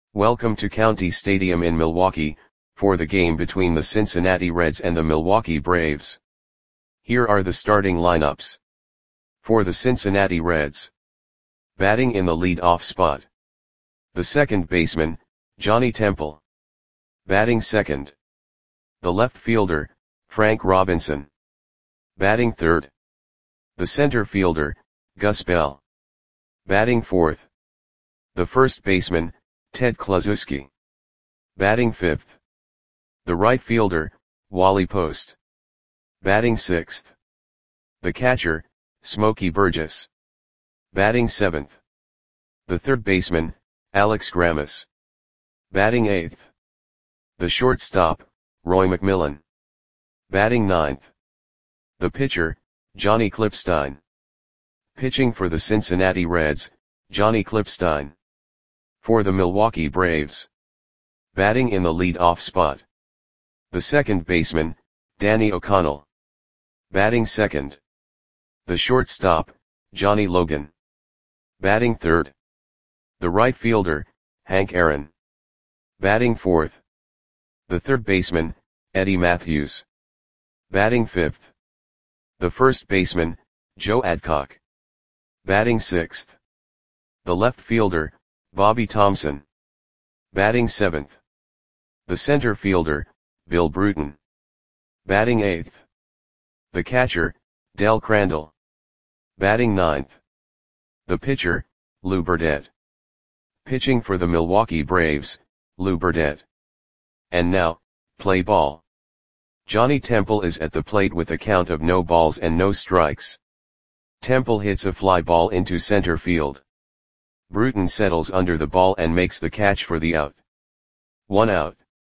Welcome to County Stadium in Milwaukee, for the game between the Cincinnati Reds and the Milwaukee Braves. Here are the starting lineups. For the Cincinnati Reds. Batting in the lead-off spot. The second baseman, Johnny Temple. Batting second. The left fielder, Frank Robinson. Batting third. The center fielder, Gus Bell. Batting fourth. The first baseman, Ted Kluszewski. Batting fifth. The right fielder, Wally Post. Batting sixth. The catcher, Smokey Burgess. Batting seventh. The third baseman, Alex Grammas. Batting eighth. The shortstop, Roy McMillan. Batting ninth. The pitcher, Johnny Klippstein. Pitching for the Cincinnati Reds, Johnny Klippstein. For the Milwaukee Braves. Batting in the lead-off spot. The second baseman, Danny O'Connell. Batting second. The shortstop, Johnny Logan. Batting third. The right fielder, Hank Aaron. Batting fourth. The third baseman, Eddie Mathews. Batting fifth. The first baseman, Joe Adcock. Batting sixth. The left fielder, Bobby Thompson. Batting seventh. The center fielder, Bill Bruton. Batting eighth. The catcher, Del Crandall. Batting ninth. The pitcher, Lou Burdett. Pitching for the Milwaukee Braves, Lou Burdett. And now, play ball. Johnny Temple is at the plate with a count of no balls and no strikes. Temple hits a fly ball into center field. Bruton settles under the ball and makes the catch for the out. 1 out.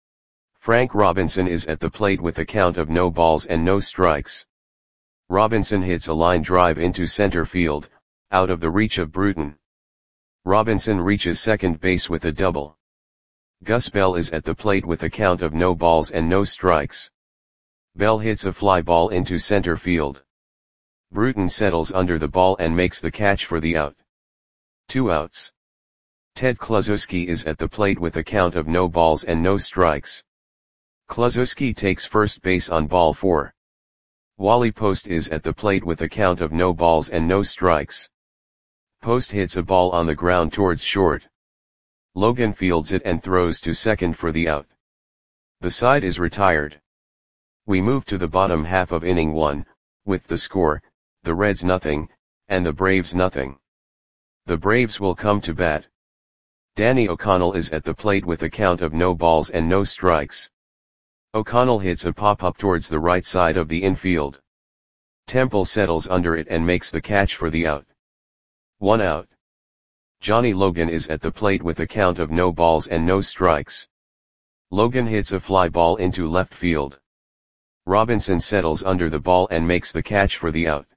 Frank Robinson is at the plate with a count of no balls and no strikes. Robinson hits a line drive into center field, out of the reach of Bruton. Robinson reaches second base with a double. Gus Bell is at the plate with a count of no balls and no strikes. Bell hits a fly ball into center field. Bruton settles under the ball and makes the catch for the out. 2 outs. Ted Kluszewski is at the plate with a count of no balls and no strikes. Kluszewski takes first base on ball 4. Wally Post is at the plate with a count of no balls and no strikes. Post hits a ball on the ground towards short. Logan fields it and throws to second for the out. The side is retired. We move to the bottom half of inning 1, with the score, the Reds nothing, and the Braves nothing. The Braves will come to bat. Danny O'Connell is at the plate with a count of no balls and no strikes. O'Connell hits a pop-up towards the right side of the infield. Temple settles under it and makes the catch for the out. 1 out. Johnny Logan is at the plate with a count of no balls and no strikes. Logan hits a fly ball into left field. Robinson settles under the ball and makes the catch for the out.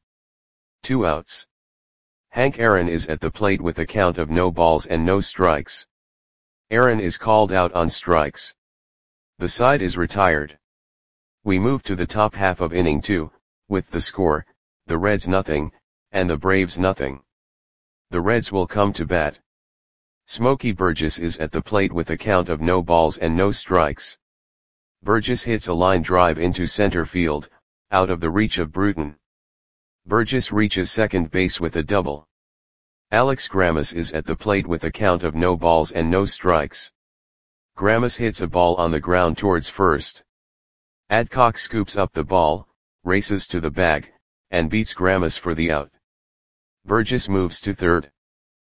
2 outs. Hank Aaron is at the plate with a count of no balls and no strikes. Aaron is called out on strikes. The side is retired. We move to the top half of inning 2, with the score, the Reds nothing, and the Braves nothing. The Reds will come to bat. Smokey Burgess is at the plate with a count of no balls and no strikes. Burgess hits a line drive into center field, out of the reach of Bruton. Burgess reaches second base with a double. Alex Grammas is at the plate with a count of no balls and no strikes. Grammas hits a ball on the ground towards first. Adcock scoops up the ball, races to the bag, and beats Grammas for the out. Burgess moves to third.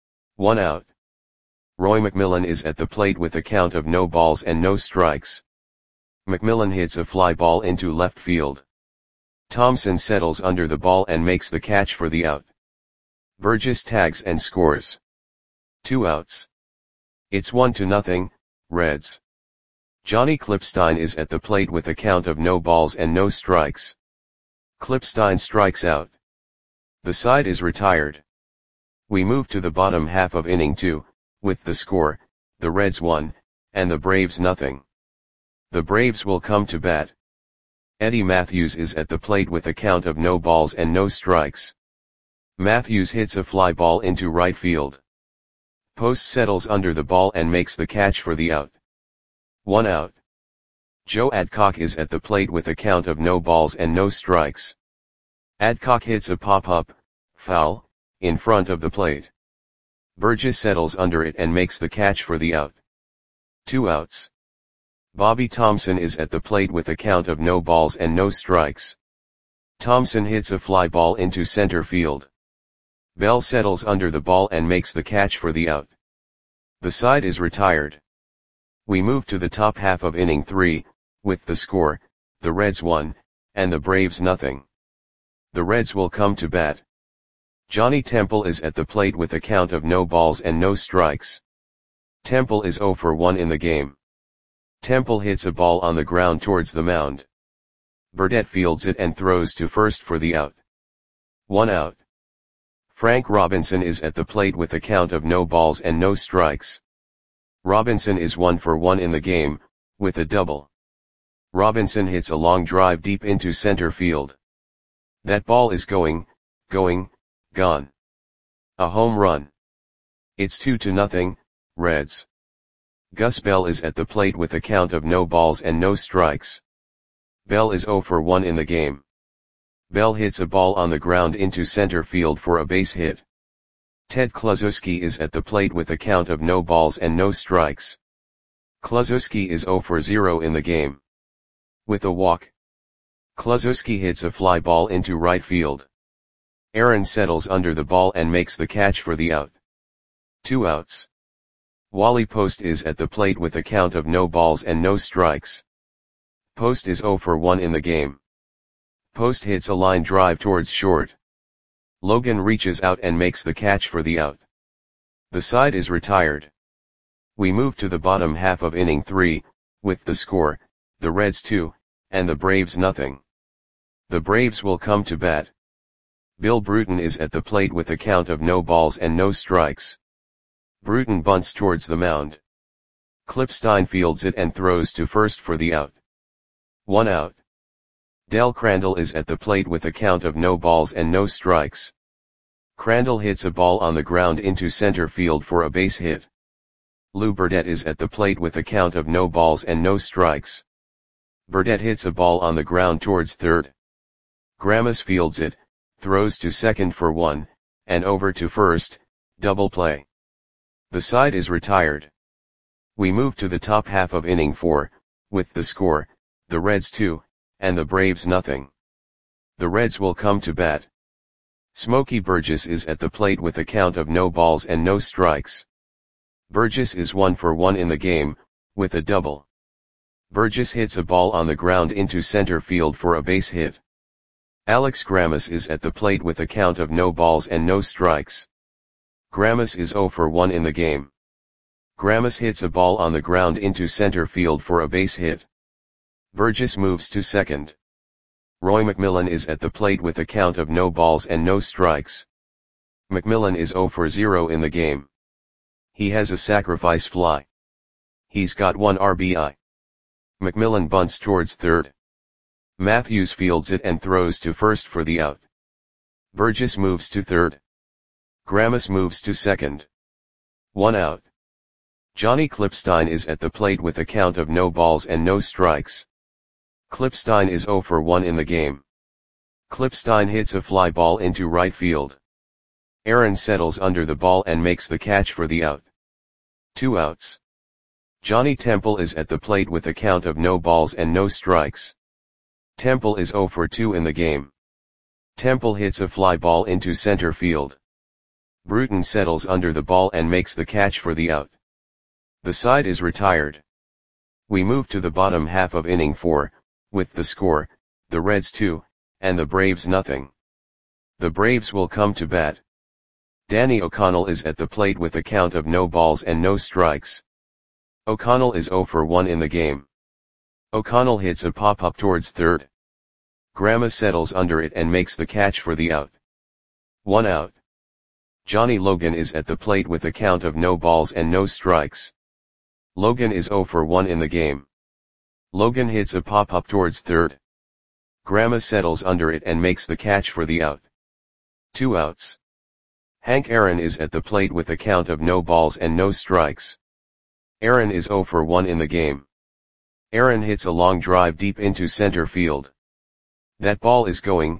1 out. Roy McMillan is at the plate with a count of no balls and no strikes. McMillan hits a fly ball into left field. Thompson settles under the ball and makes the catch for the out. Burgess tags and scores. 2 outs. It's 1-0, Reds. Johnny Klippstein is at the plate with a count of no balls and no strikes. Klippstein strikes out. The side is retired. We move to the bottom half of inning 2, with the score, the Reds 1, and the Braves nothing. The Braves will come to bat. Eddie Mathews is at the plate with a count of no balls and no strikes. Mathews hits a fly ball into right field. Post settles under the ball and makes the catch for the out. 1 out. Joe Adcock is at the plate with a count of no balls and no strikes. Adcock hits a pop-up, foul, in front of the plate. Burgess settles under it and makes the catch for the out. 2 outs. Bobby Thomson is at the plate with a count of no balls and no strikes. Thomson hits a fly ball into center field. Bell settles under the ball and makes the catch for the out. The side is retired. We move to the top half of inning 3, with the score, the Reds 1, and the Braves nothing. The Reds will come to bat. Johnny Temple is at the plate with a count of no balls and no strikes. Temple is 0 for 1 in the game. Temple hits a ball on the ground towards the mound. Burdette fields it and throws to first for the out. 1 out. Frank Robinson is at the plate with a count of no balls and no strikes. Robinson is 1 for 1 in the game, with a double. Robinson hits a long drive deep into center field. That ball is gone. A home run. It's 2-0, Reds. Gus Bell is at the plate with a count of no balls and no strikes. Bell is 0 for 1 in the game. Bell hits a ball on the ground into center field for a base hit. Ted Kluszewski is at the plate with a count of no balls and no strikes. Kluszewski is 0 for 0 in the game. With a walk. Kluszewski hits a fly ball into right field. Aaron settles under the ball and makes the catch for the out. 2 outs. Wally Post is at the plate with a count of no balls and no strikes. Post is 0 for 1 in the game. Post hits a line drive towards short. Logan reaches out and makes the catch for the out. The side is retired. We move to the bottom half of inning 3, with the score, the Reds 2, and the Braves nothing. The Braves will come to bat. Bill Bruton is at the plate with a count of no balls and no strikes. Bruton bunts towards the mound. Clipstein fields it and throws to first for the out. 1 out. Del Crandall is at the plate with a count of no balls and no strikes. Crandall hits a ball on the ground into center field for a base hit. Lou Burdette is at the plate with a count of no balls and no strikes. Burdette hits a ball on the ground towards third. Grammas fields it, throws to second for 1, and over to first, double play. The side is retired. We move to the top half of inning 4, with the score, the Reds 2, and the Braves nothing. The Reds will come to bat. Smokey Burgess is at the plate with a count of no balls and no strikes. Burgess is 1 for 1 in the game, with a double. Burgess hits a ball on the ground into center field for a base hit. Alex Grammas is at the plate with a count of no balls and no strikes. Grammas is 0 for 1 in the game. Grammas hits a ball on the ground into center field for a base hit. Burgess moves to second. Roy McMillan is at the plate with a count of no balls and no strikes. McMillan is 0 for 0 in the game. He has a sacrifice fly. He's got 1 RBI. McMillan bunts towards third. Matthews fields it and throws to first for the out. Burgess moves to third. Grammas moves to second. 1 out. Johnny Clipstein is at the plate with a count of no balls and no strikes. Clipstein is 0 for 1 in the game. Clipstein hits a fly ball into right field. Aaron settles under the ball and makes the catch for the out. 2 outs. Johnny Temple is at the plate with a count of no balls and no strikes. Temple is 0 for 2 in the game. Temple hits a fly ball into center field. Bruton settles under the ball and makes the catch for the out. The side is retired. We move to the bottom half of inning 4, with the score, the Reds 2, and the Braves nothing. The Braves will come to bat. Danny O'Connell is at the plate with a count of no balls and no strikes. O'Connell is 0 for 1 in the game. O'Connell hits a pop-up towards third. Grammas settles under it and makes the catch for the out. 1 out. Johnny Logan is at the plate with a count of no balls and no strikes. Logan is 0 for 1 in the game. Logan hits a pop-up towards third. Grammas settles under it and makes the catch for the out. 2 outs. Hank Aaron is at the plate with a count of no balls and no strikes. Aaron is 0 for 1 in the game. Aaron hits a long drive deep into center field. That ball is gone.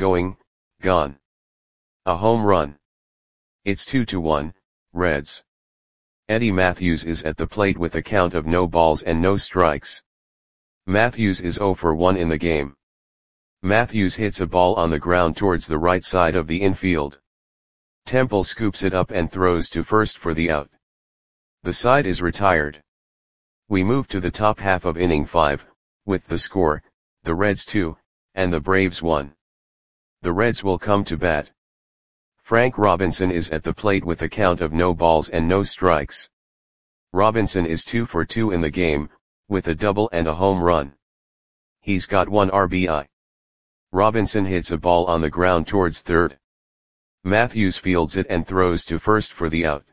A home run. It's 2-1, Reds. Eddie Mathews is at the plate with a count of no balls and no strikes. Mathews is 0 for 1 in the game. Mathews hits a ball on the ground towards the right side of the infield. Temple scoops it up and throws to first for the out. The side is retired. We move to the top half of inning 5, with the score, the Reds 2, and the Braves 1. The Reds will come to bat. Frank Robinson is at the plate with a count of no balls and no strikes. Robinson is 2 for 2 in the game, with a double and a home run. He's got 1 RBI. Robinson hits a ball on the ground towards third. Mathews fields it and throws to first for the out.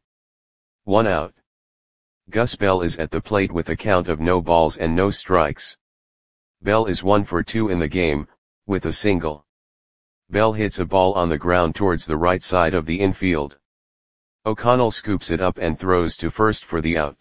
1 out. Gus Bell is at the plate with a count of no balls and no strikes. Bell is 1 for 2 in the game, with a single. Bell hits a ball on the ground towards the right side of the infield. O'Connell scoops it up and throws to first for the out.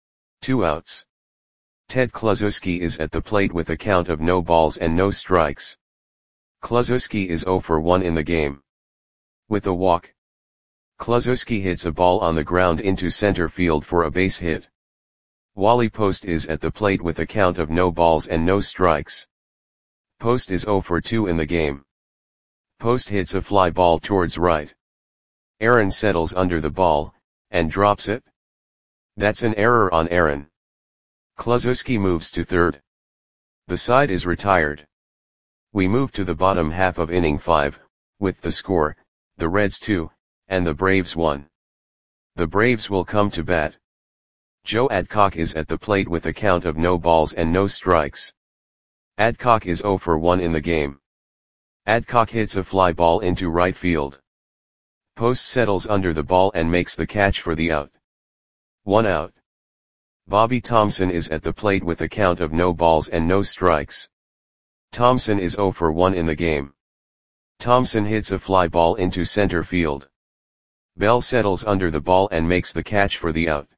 2 outs. Ted Kluszewski is at the plate with a count of no balls and no strikes. Kluszewski is 0 for 1 in the game. With a walk. Kluszewski hits a ball on the ground into center field for a base hit. Wally Post is at the plate with a count of no balls and no strikes. Post is 0 for 2 in the game. Post hits a fly ball towards right. Aaron settles under the ball, and drops it. That's an error on Aaron. Kluszewski moves to third. The side is retired. We move to the bottom half of inning 5, with the score, the Reds 2, and the Braves 1. The Braves will come to bat. Joe Adcock is at the plate with a count of no balls and no strikes. Adcock is 0 for 1 in the game. Adcock hits a fly ball into right field. Post settles under the ball and makes the catch for the out. 1 out. Bobby Thompson is at the plate with a count of no balls and no strikes. Thompson is 0 for 1 in the game. Thompson hits a fly ball into center field. Bell settles under the ball and makes the catch for the out.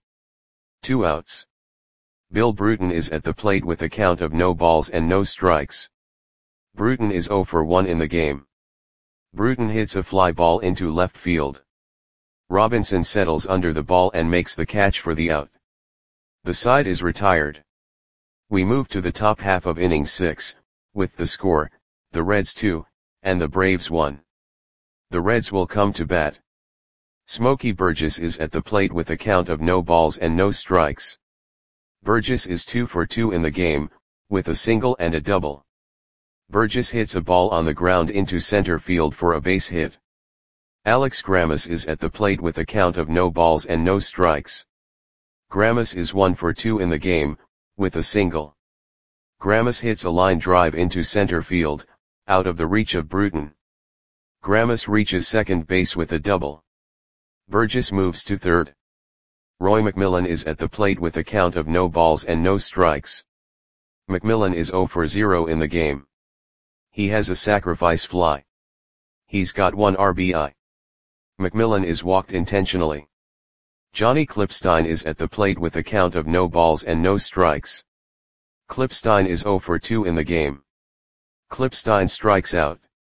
2 outs. Bill Bruton is at the plate with a count of no balls and no strikes. Bruton is 0 for 1 in the game. Bruton hits a fly ball into left field. Robinson settles under the ball and makes the catch for the out. The side is retired. We move to the top half of inning 6, with the score, the Reds 2, and the Braves 1. The Reds will come to bat. Smokey Burgess is at the plate with a count of no balls and no strikes. Burgess is 2 for 2 in the game, with a single and a double. Burgess hits a ball on the ground into center field for a base hit. Alex Grammas is at the plate with a count of no balls and no strikes. Grammas is 1 for 2 in the game, with a single. Grammas hits a line drive into center field, out of the reach of Bruton. Grammas reaches second base with a double. Burgess moves to third. Roy McMillan is at the plate with a count of no balls and no strikes. McMillan is 0 for 0 in the game. He has a sacrifice fly. He's got 1 RBI. McMillan is walked intentionally. Johnny Klipstein is at the plate with a count of no balls and no strikes. Klipstein is 0 for 2 in the game. Klipstein strikes out.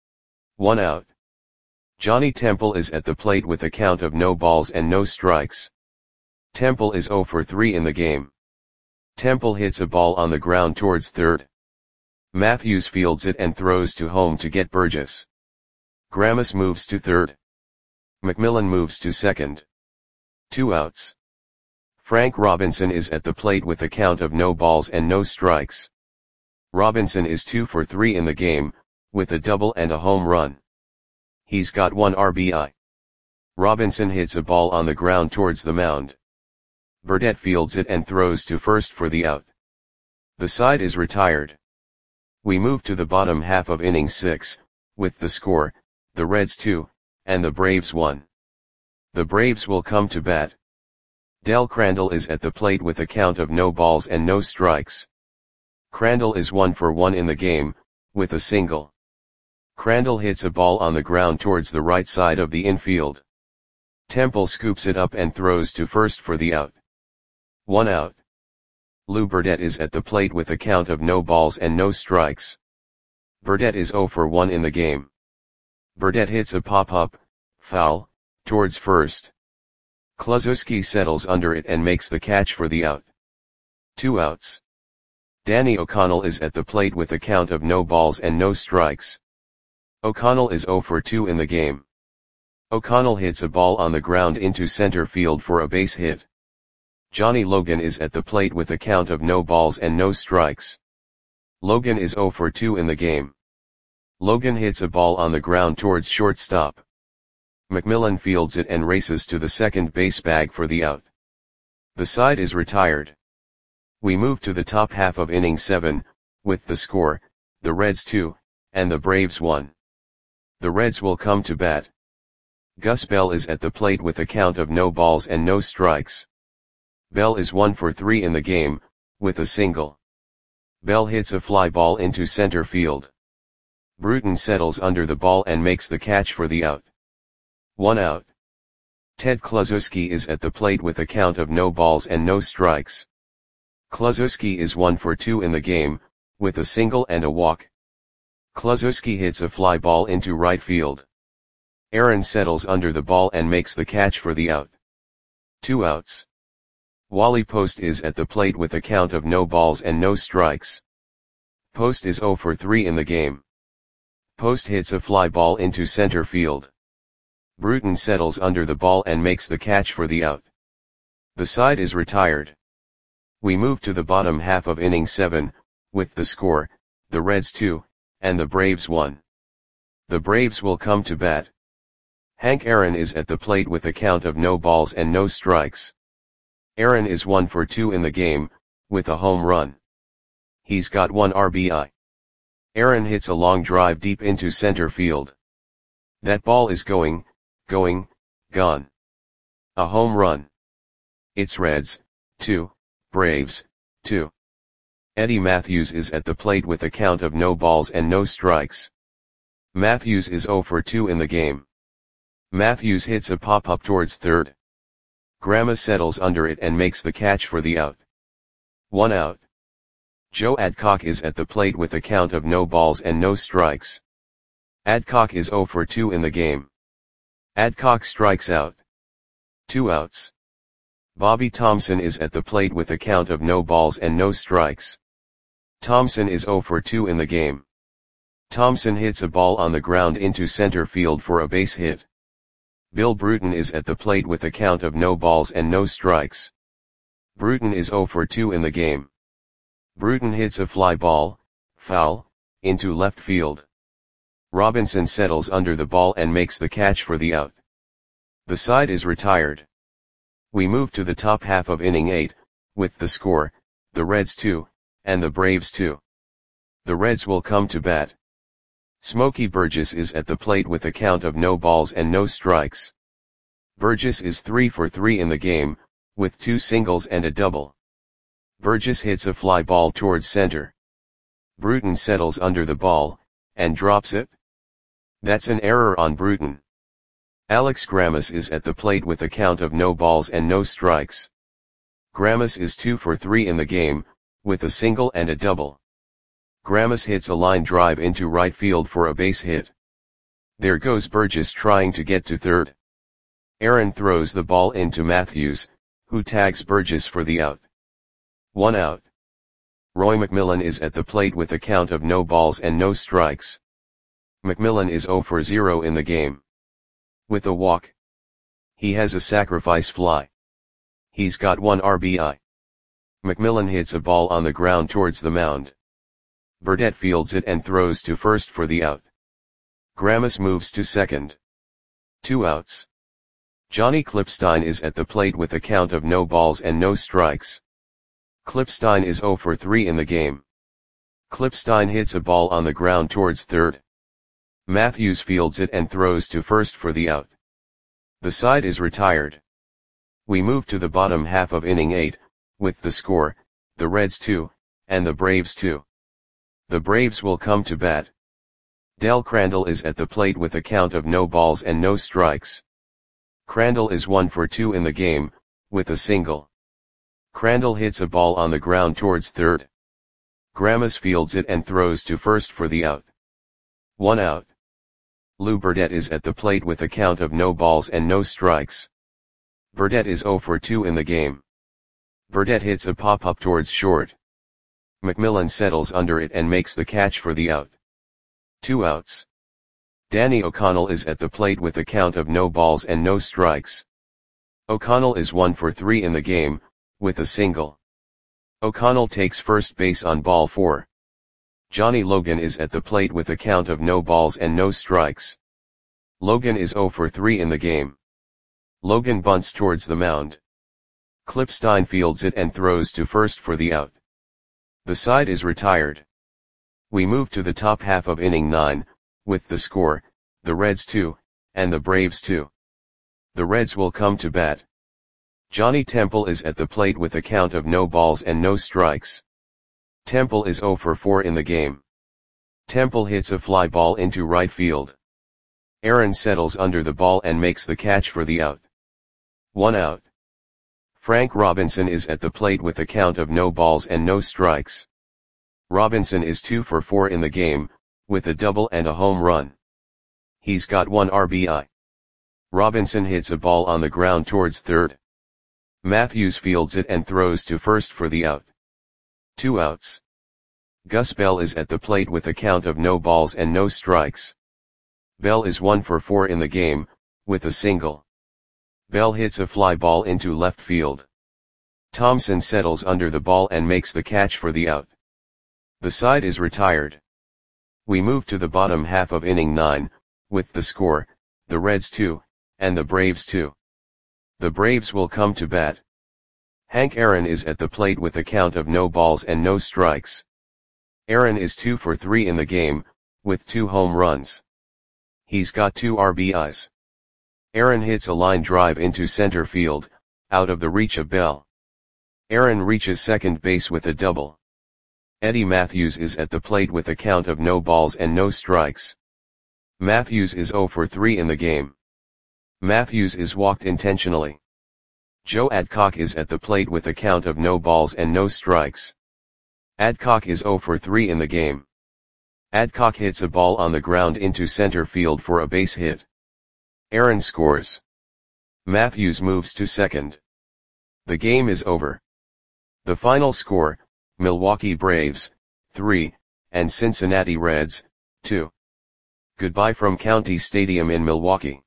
1 out. Johnny Temple is at the plate with a count of no balls and no strikes. Temple is 0 for 3 in the game. Temple hits a ball on the ground towards third. Mathews fields it and throws to home to get Burgess. Grammas moves to third. McMillan moves to second. 2 outs. Frank Robinson is at the plate with a count of no balls and no strikes. Robinson is 2 for 3 in the game, with a double and a home run. He's got 1 RBI. Robinson hits a ball on the ground towards the mound. Burdette fields it and throws to first for the out. The side is retired. We move to the bottom half of inning 6, with the score, the Reds 2, and the Braves 1. The Braves will come to bat. Del Crandall is at the plate with a count of no balls and no strikes. Crandall is 1 for 1 in the game, with a single. Crandall hits a ball on the ground towards the right side of the infield. Temple scoops it up and throws to first for the out. 1 out. Lou Burdett is at the plate with a count of no balls and no strikes. Burdett is 0 for 1 in the game. Burdett hits a pop-up, foul, towards first. Kluszewski settles under it and makes the catch for the out. 2 outs. Danny O'Connell is at the plate with a count of no balls and no strikes. O'Connell is 0 for 2 in the game. O'Connell hits a ball on the ground into center field for a base hit. Johnny Logan is at the plate with a count of no balls and no strikes. Logan is 0 for 2 in the game. Logan hits a ball on the ground towards shortstop. McMillan fields it and races to the second base bag for the out. The side is retired. We move to the top half of inning 7, with the score, the Reds 2, and the Braves 1. The Reds will come to bat. Gus Bell is at the plate with a count of no balls and no strikes. Bell is 1 for 3 in the game, with a single. Bell hits a fly ball into center field. Bruton settles under the ball and makes the catch for the out. 1 out. Ted Kluszewski is at the plate with a count of no balls and no strikes. Kluszewski is 1 for 2 in the game, with a single and a walk. Kluszewski hits a fly ball into right field. Aaron settles under the ball and makes the catch for the out. 2 outs. Wally Post is at the plate with a count of no balls and no strikes. Post is 0 for 3 in the game. Post hits a fly ball into center field. Bruton settles under the ball and makes the catch for the out. The side is retired. We move to the bottom half of inning 7, with the score, the Reds 2, and the Braves 1. The Braves will come to bat. Hank Aaron is at the plate with a count of no balls and no strikes. Aaron is 1 for 2 in the game, with a home run. He's got 1 RBI. Aaron hits a long drive deep into center field. That ball is gone. A home run. It's Reds 2, Braves 2. Eddie Matthews is at the plate with a count of no balls and no strikes. Matthews is 0 for 2 in the game. Matthews hits a pop-up towards third. Grandma settles under it and makes the catch for the out. 1 out. Joe Adcock is at the plate with a count of no balls and no strikes. Adcock is 0 for 2 in the game. Adcock strikes out. 2 outs. Bobby Thompson is at the plate with a count of no balls and no strikes. Thompson is 0 for 2 in the game. Thompson hits a ball on the ground into center field for a base hit. Bill Bruton is at the plate with a count of no balls and no strikes. Bruton is 0 for 2 in the game. Bruton hits a fly ball, foul, into left field. Robinson settles under the ball and makes the catch for the out. The side is retired. We move to the top half of inning 8, with the score, the Reds 2, and the Braves 2. The Reds will come to bat. Smokey Burgess is at the plate with a count of no balls and no strikes. Burgess is 3 for 3 in the game, with 2 singles and a double. Burgess hits a fly ball towards center. Bruton settles under the ball, and drops it. That's an error on Bruton. Alex Grammas is at the plate with a count of no balls and no strikes. Grammas is 2 for 3 in the game, with a single and a double. Grammas hits a line drive into right field for a base hit. There goes Burgess trying to get to third. Aaron throws the ball into Matthews, who tags Burgess for the out. 1 out. Roy McMillan is at the plate with a count of no balls and no strikes. McMillan is 0 for 0 in the game. With a walk. He has a sacrifice fly. He's got 1 RBI. McMillan hits a ball on the ground towards the mound. Burdett fields it and throws to first for the out. Grammas moves to second. 2 outs. Johnny Klipstein is at the plate with a count of no balls and no strikes. Klipstein is 0 for 3 in the game. Klipstein hits a ball on the ground towards third. Matthews fields it and throws to first for the out. The side is retired. We move to the bottom half of inning 8, with the score, the Reds 2, and the Braves 2. The Braves will come to bat. Del Crandall is at the plate with a count of no balls and no strikes. Crandall is 1 for 2 in the game, with a single. Crandall hits a ball on the ground towards third. Grammas fields it and throws to first for the out. 1 out. Lou Burdett is at the plate with a count of no balls and no strikes. Burdett is 0 for 2 in the game. Burdett hits a pop-up towards short. McMillan settles under it and makes the catch for the out. 2 outs. Danny O'Connell is at the plate with a count of no balls and no strikes. O'Connell is 1 for 3 in the game, with a single. O'Connell takes first base on ball 4. Johnny Logan is at the plate with a count of no balls and no strikes. Logan is 0 for 3 in the game. Logan bunts towards the mound. Klippstein fields it and throws to first for the out. The side is retired. We move to the top half of inning 9, with the score, the Reds 2, and the Braves 2. The Reds will come to bat. Johnny Temple is at the plate with a count of no balls and no strikes. Temple is 0 for 4 in the game. Temple hits a fly ball into right field. Aaron settles under the ball and makes the catch for the out. 1 out. Frank Robinson is at the plate with a count of no balls and no strikes. Robinson is 2 for 4 in the game, with a double and a home run. He's got 1 RBI. Robinson hits a ball on the ground towards third. Matthews fields it and throws to first for the out. 2 outs. Gus Bell is at the plate with a count of no balls and no strikes. Bell is 1 for 4 in the game, with a single. Bell hits a fly ball into left field. Thompson settles under the ball and makes the catch for the out. The side is retired. We move to the bottom half of inning 9, with the score, the Reds 2, and the Braves 2. The Braves will come to bat. Hank Aaron is at the plate with a count of no balls and no strikes. Aaron is 2 for 3 in the game, with 2 home runs. He's got 2 RBIs. Aaron hits a line drive into center field, out of the reach of Bell. Aaron reaches second base with a double. Eddie Matthews is at the plate with a count of no balls and no strikes. Matthews is 0 for 3 in the game. Matthews is walked intentionally. Joe Adcock is at the plate with a count of no balls and no strikes. Adcock is 0 for 3 in the game. Adcock hits a ball on the ground into center field for a base hit. Aaron scores. Matthews moves to second. The game is over. The final score, Milwaukee Braves, 3, and Cincinnati Reds, 2. Goodbye from County Stadium in Milwaukee.